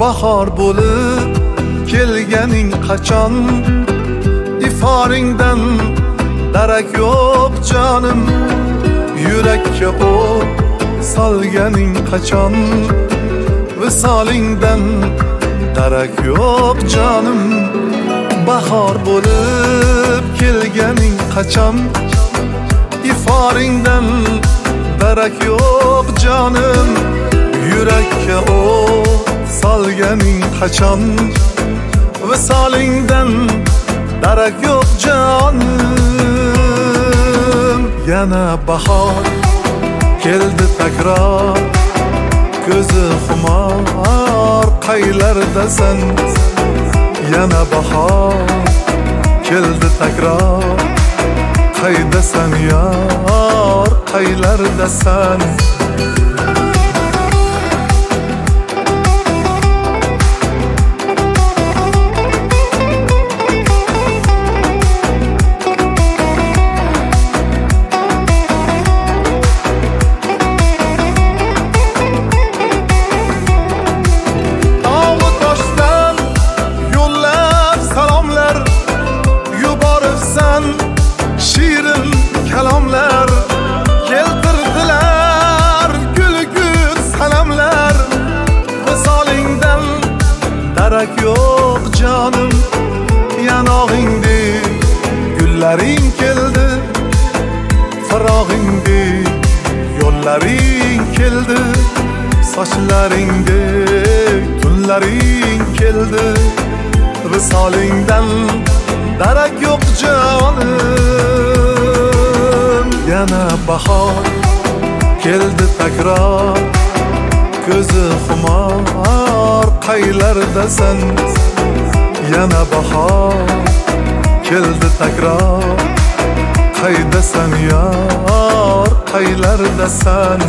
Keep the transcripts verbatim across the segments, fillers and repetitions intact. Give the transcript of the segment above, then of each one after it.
bahor bo'lib kelganing qachon, iforingdan darak yo'q jonim. Yurakka o't solganing qachon, visolingdan darak yo'q jonim. Bahor bo'lib kelganing qachon, iforingdan darak yo'q jonim. Yurakka o't solganing qachon, visolingdan darak yo'q jonim. Yana bahor keldi takror, ko'zi xumor qaylardasan. Yana bahor keldi takror, qaydasan yor, qaylardasan. Shirin kalomlar keltirdilar, gul-gul salamlar. Visolingdan darak yo'q jonim. Yanog'ingdek gullaring keldi, firog'ingdek yo'llaring keldi. Sochlaringdek tunlaring keldi. Visolingdan darak yo'q jonim. Yana bahor keldi takror, ko'zi xumor qaylardasan. Yana bahor keldi takror, qaydasan yor, qaylardasan.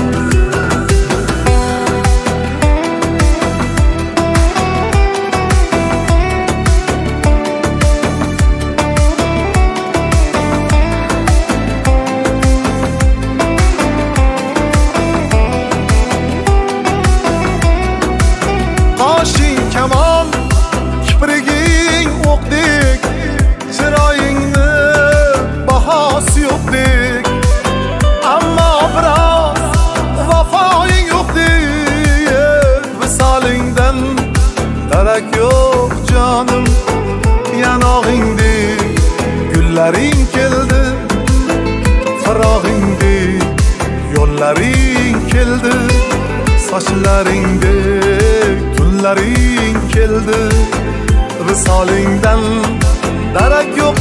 Qoshing kamon, kipriging o'qdek, chiroyingni bahosi yo'qdek. Ammo biroz vafoing yo'qdek. Visolingdan darak yo'q jonim. Yanog'ingdek gullaring keldi, firog'ingdek yo'llaring keldi. Sochlaringdek tunlaring keldi. Visolingdan darak yo'q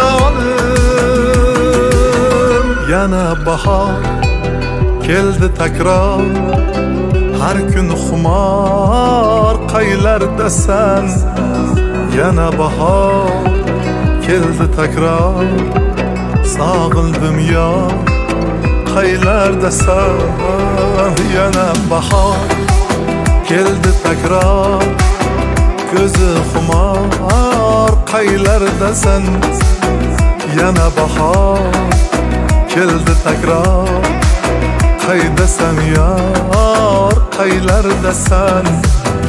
jonim. Yana bahor keldi takror, har kun xumor qaylardasan. Yana bahor keldi takror, sog'indim yor, qaylardasan. Yana bahor keldi takror, ko'zi xumor qaylardasan. Yana bahor keldi takror, qaydasan yor, qaylardasan.